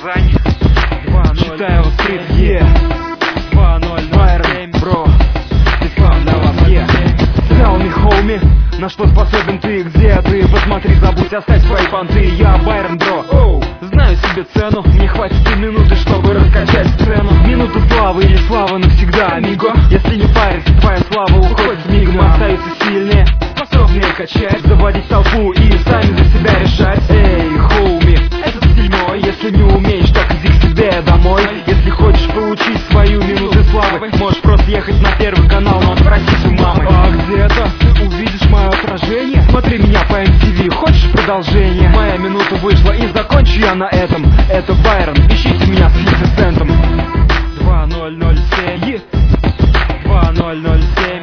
Казань. Читаю стрит, 2007, бро. Беслан для вас, Tell me, homie, на что способен ты, где ты? Посмотри, забудь, оставь свои понты. Я Байрон, бро, знаю себе цену. Мне хватит и минуты, чтобы раскачать сцену. Минута славы или слава навсегда, амиго. Если не париться, твоя слава уходит мигом. Остаются сильные, способные качать, заводить толпу и сами за себя решать. Эй, хоуми, это дерьмо. Если не умеешь, так иди к себе домой. Если хочешь получить свою минуту славы, можешь просто ехать на Первый канал, но спросить у мамы. А где-то ты увидишь мое отражение. Смотри меня по MTV, хочешь продолжение? Моя минута вышла и закончу я на этом. Это Байрон, ищите меня с 50 центом. 2007, 2007.